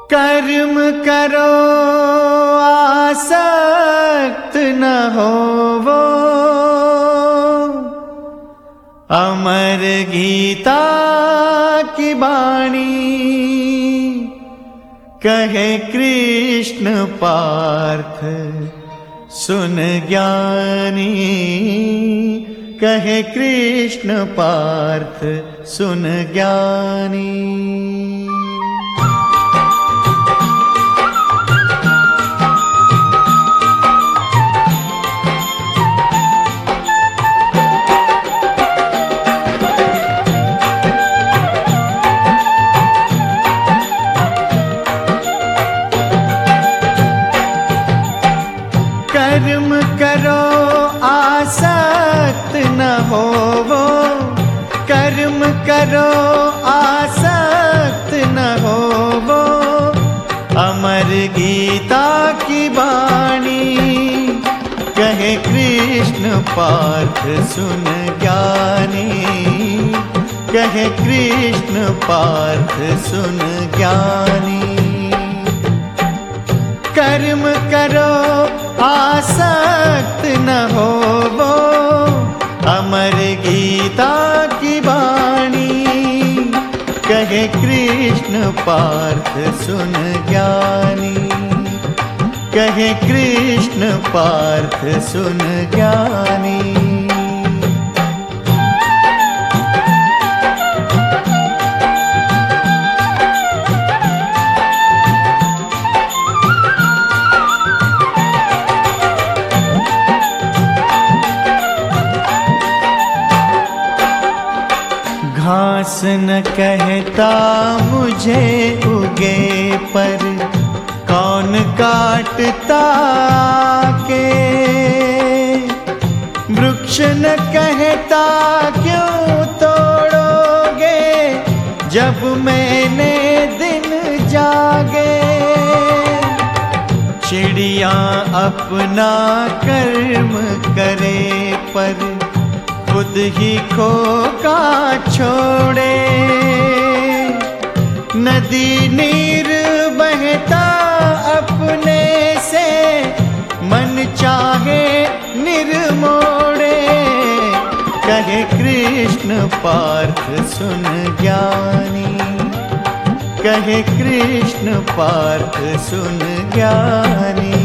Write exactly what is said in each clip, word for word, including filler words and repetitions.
कर्म करो आसक्त न होवो, अमर गीता की वाणी कहे कृष्ण पार्थ सुन ज्ञानी। कहे कृष्ण पार्थ सुन ज्ञानी। कर्म करो आसक्त न होवो, कर्म करो आसक्त न होवो, अमर गीता की वाणी कहे कृष्ण पार्थ सुन ज्ञानी। कहे कृष्ण पार्थ सुन ज्ञानी। कर्म करो आसक्त न होवो, अमर गीता की वाणी कहे कृष्ण पार्थ सुन ज्ञानी। कहे कृष्ण पार्थ सुन ज्ञानी। घास न कहता मुझे उगे पर, कौन काटता के। वृक्ष न कहता क्यों तोड़ोगे, जब मैंने दिन जागे। चिड़िया अपना कर्म करे पर, खुद ही खोका छोड़े। नदी नीर बहता अपने से, मन चाहे निर्मोड़े। कहे कृष्ण पार्थ सुन ज्ञानी। कहे कृष्ण पार्थ सुन ज्ञानी।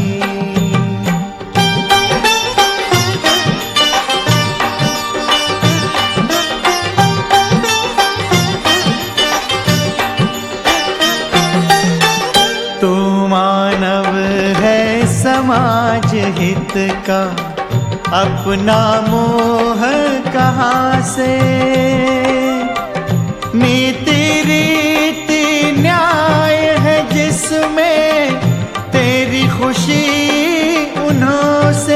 मानव है समाज हित का, अपना मोह कहाँ से। नीति रीति न्याय है जिसमें, तेरी खुशी उन्हों से।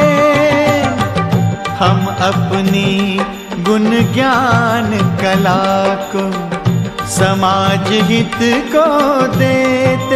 हम अपनी गुण ज्ञान कला को समाज हित को देते।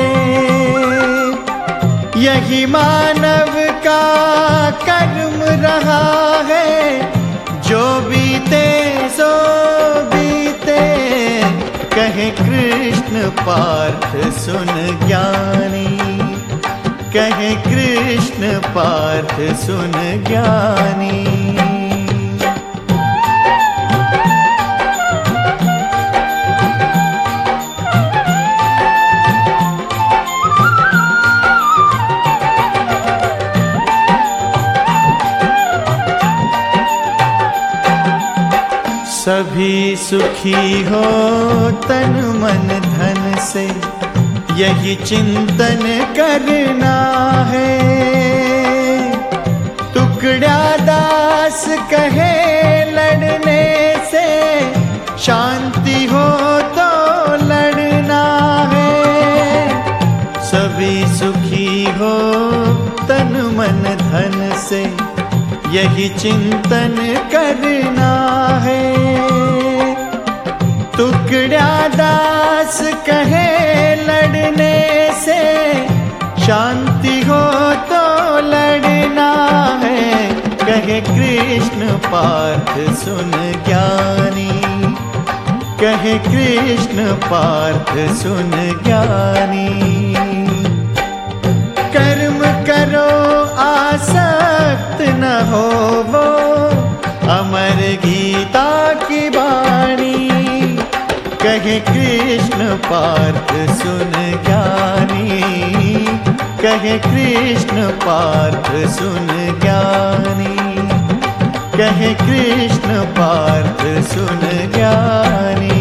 यही मानव का कर्म रहा है, जो बीते सो बीते। कहे कृष्ण पार्थ सुन ज्ञानी। कहे कृष्ण पार्थ सुन ज्ञानी। सभी सुखी हो तन मन धन से, यही चिंतन करना है। टुकड़ा दास कहे लड़ने से, शांति हो तो लड़ना है। सभी सुखी हो तन मन धन से, यही चिंतन करना है। टुकड़ा दास कहे लड़ने से, शांति हो तो लड़ना है। कहे कृष्ण पार्थ सुन ज्ञानी। कहे कृष्ण पार्थ सुन ज्ञानी। कर्म करो आसक्त न हो वो, अमर गीता की वाणी। कहे कृष्ण पार्थ सुन ज्ञानी, कहे कृष्ण पार्थ सुन ज्ञानी, कहे कृष्ण पार्थ सुन ज्ञानी।